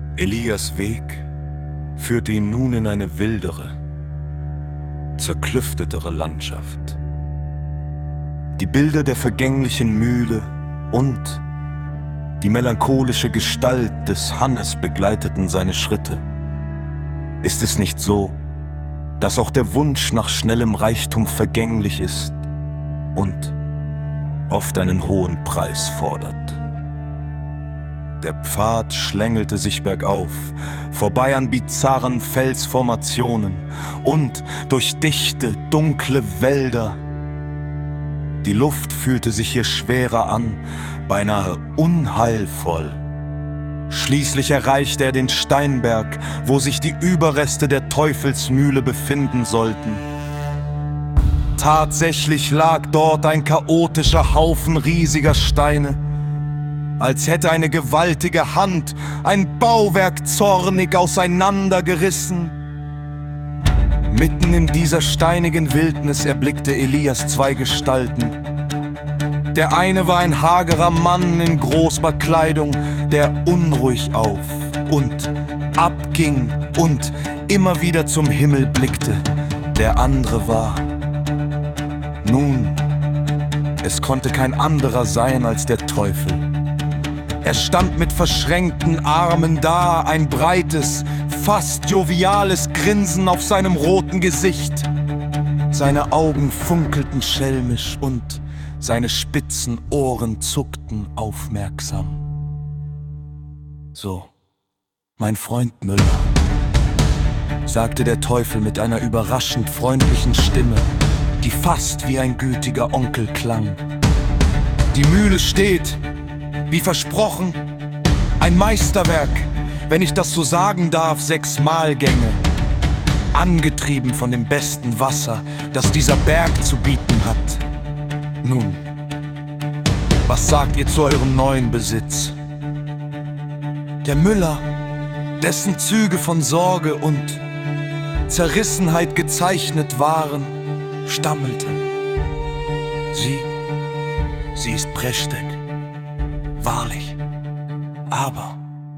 Elias' Weg führte ihn nun in eine wildere, zerklüftetere Landschaft. Die Bilder der vergänglichen Mühle und die melancholische Gestalt des Hannes begleiteten seine Schritte. Ist es nicht so, dass auch der Wunsch nach schnellem Reichtum vergänglich ist und oft einen hohen Preis fordert? Der Pfad schlängelte sich bergauf, vorbei an bizarren Felsformationen und durch dichte, dunkle Wälder. Die Luft fühlte sich hier schwerer an, beinahe unheilvoll. Schließlich erreichte er den Steinberg, wo sich die Überreste der Teufelsmühle befinden sollten. Tatsächlich lag dort ein chaotischer Haufen riesiger Steine, als hätte eine gewaltige Hand ein Bauwerk zornig auseinandergerissen. Mitten in dieser steinigen Wildnis erblickte Elias zwei Gestalten. Der eine war ein hagerer Mann in Großbekleidung, der unruhig auf und abging und immer wieder zum Himmel blickte. Der andere war... Nun, es konnte kein anderer sein als der Teufel. Er stand mit verschränkten Armen da, ein breites, fast joviales Grinsen auf seinem roten Gesicht. Seine Augen funkelten schelmisch und seine spitzen Ohren zuckten aufmerksam. »So, mein Freund Müller«, sagte der Teufel mit einer überraschend freundlichen Stimme, die fast wie ein gütiger Onkel klang. »Die Mühle steht, wie versprochen, ein Meisterwerk, wenn ich das so sagen darf, 6 Mahlgänge, angetrieben von dem besten Wasser, das dieser Berg zu bieten hat. Nun, was sagt ihr zu eurem neuen Besitz?« Der Müller, dessen Züge von Sorge und Zerrissenheit gezeichnet waren, stammelte. Sie ist prächtig, wahrlich. Aber,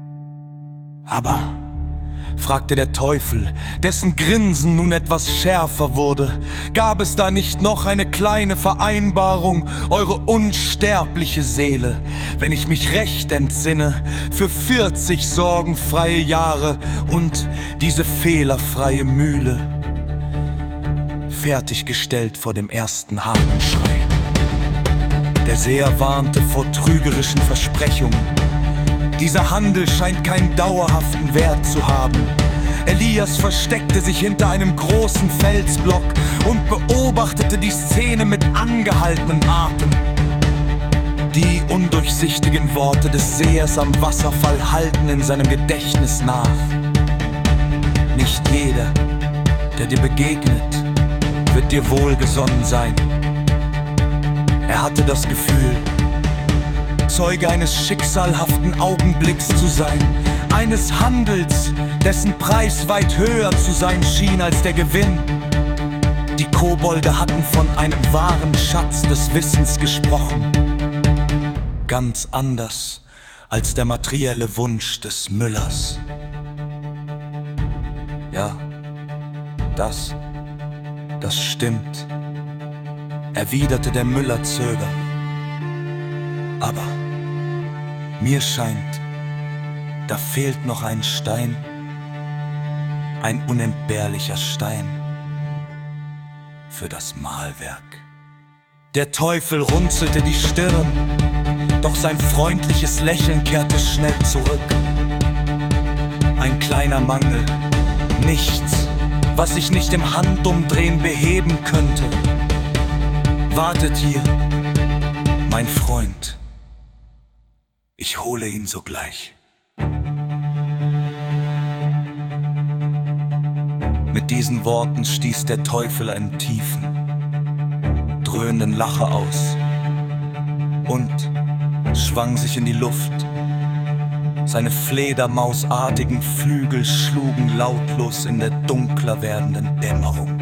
fragte der Teufel, dessen Grinsen nun etwas schärfer wurde, gab es da nicht noch eine kleine Vereinbarung, eure unsterbliche Seele, wenn ich mich recht entsinne, für 40 sorgenfreie Jahre und diese fehlerfreie Mühle, fertiggestellt vor dem ersten Hahnenschrei. Der Seher warnte vor trügerischen Versprechungen. Dieser Handel scheint keinen dauerhaften Wert zu haben. Elias versteckte sich hinter einem großen Felsblock und beobachtete die Szene mit angehaltenem Atem. Die undurchsichtigen Worte des Sehers am Wasserfall hallten in seinem Gedächtnis nach. Nicht jeder, der dir begegnet, wird dir wohlgesonnen sein. Er hatte das Gefühl, Zeuge eines schicksalhaften Augenblicks zu sein, eines Handels, dessen Preis weit höher zu sein schien als der Gewinn. Die Kobolde hatten von einem wahren Schatz des Wissens gesprochen, ganz anders als der materielle Wunsch des Müllers. Ja, das stimmt, erwiderte der Müller zögernd. Aber mir scheint, da fehlt noch ein Stein, ein unentbehrlicher Stein für das Mahlwerk. Der Teufel runzelte die Stirn, doch sein freundliches Lächeln kehrte schnell zurück. Ein kleiner Mangel, nichts, was sich nicht im Handumdrehen beheben könnte. Wartet hier, mein Freund. Ich hole ihn sogleich. Mit diesen Worten stieß der Teufel einen tiefen, dröhnenden Lacher aus und schwang sich in die Luft. Seine fledermausartigen Flügel schlugen lautlos in der dunkler werdenden Dämmerung.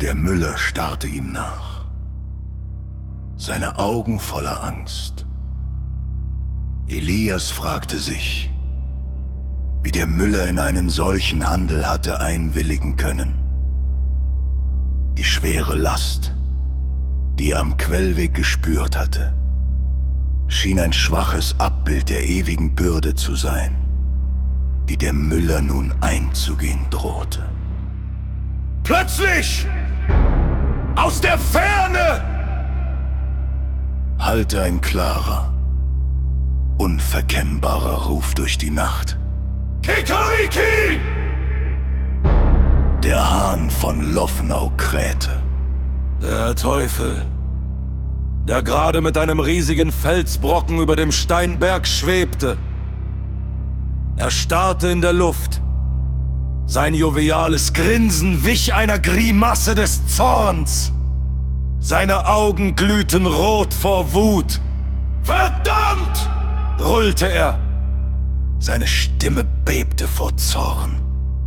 Der Müller starrte ihm nach, seine Augen voller Angst. Elias fragte sich, wie der Müller in einen solchen Handel hatte einwilligen können. Die schwere Last, die er am Quellweg gespürt hatte, schien ein schwaches Abbild der ewigen Bürde zu sein, die der Müller nun einzugehen drohte. Plötzlich, aus der Ferne, hallte ein klarer, unverkennbarer Ruf durch die Nacht. Kikariki! Der Hahn von Loffnau krähte. Der Teufel, der gerade mit einem riesigen Felsbrocken über dem Steinberg schwebte. Er starrte in der Luft. Sein joviales Grinsen wich einer Grimasse des Zorns. Seine Augen glühten rot vor Wut. Verdammt! Brüllte er. Seine Stimme bebte vor Zorn.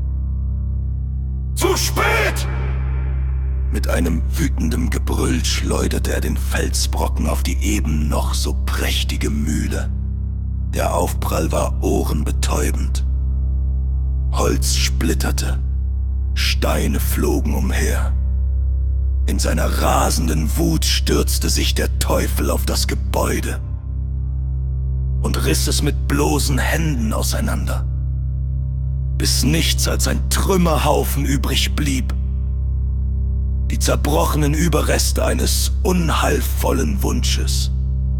Zu spät! Mit einem wütenden Gebrüll schleuderte er den Felsbrocken auf die eben noch so prächtige Mühle. Der Aufprall war ohrenbetäubend. Holz splitterte, Steine flogen umher. In seiner rasenden Wut stürzte sich der Teufel auf das Gebäude und riss es mit bloßen Händen auseinander, bis nichts als ein Trümmerhaufen übrig blieb. Die zerbrochenen Überreste eines unheilvollen Wunsches.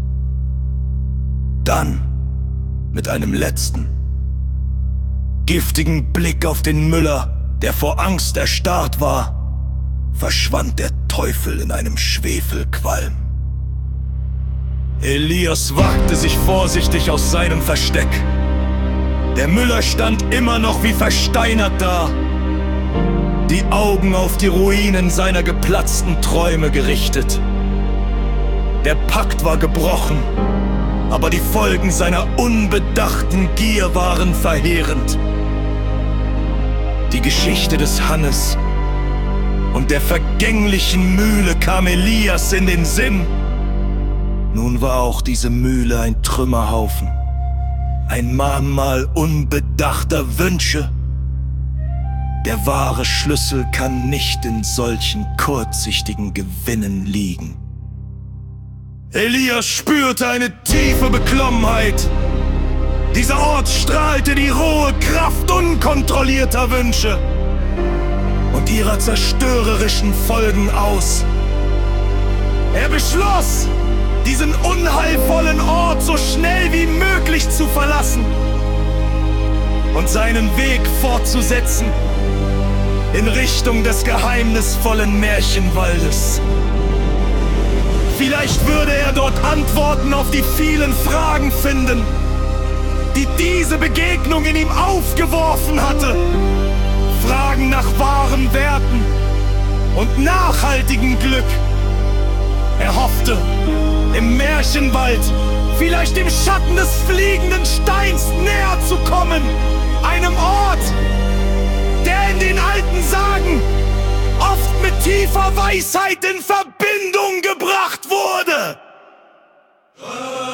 Dann, mit einem letzten, giftigen Blick auf den Müller, der vor Angst erstarrt war, verschwand der Teufel in einem Schwefelqualm. Elias wagte sich vorsichtig aus seinem Versteck. Der Müller stand immer noch wie versteinert da, die Augen auf die Ruinen seiner geplatzten Träume gerichtet. Der Pakt war gebrochen, aber die Folgen seiner unbedachten Gier waren verheerend. Die Geschichte des Hannes und der vergänglichen Mühle kam Elias in den Sinn. Nun war auch diese Mühle ein Trümmerhaufen, ein Mahnmal unbedachter Wünsche. Der wahre Schlüssel kann nicht in solchen kurzsichtigen Gewinnen liegen. Elias spürte eine tiefe Beklommenheit. Dieser Ort strahlte die rohe Kraft unkontrollierter Wünsche und ihrer zerstörerischen Folgen aus. Er beschloss, diesen unheilvollen Ort so schnell wie möglich zu verlassen und seinen Weg fortzusetzen in Richtung des geheimnisvollen Märchenwaldes. Vielleicht würde er dort Antworten auf die vielen Fragen finden, die diese Begegnung in ihm aufgeworfen hatte. Fragen nach wahren Werten und nachhaltigem Glück. Er hoffte, im Märchenwald, vielleicht im Schatten des fliegenden Steins näher zu kommen. Einem Ort, der in den alten Sagen oft mit tiefer Weisheit in Verbindung gebracht wurde.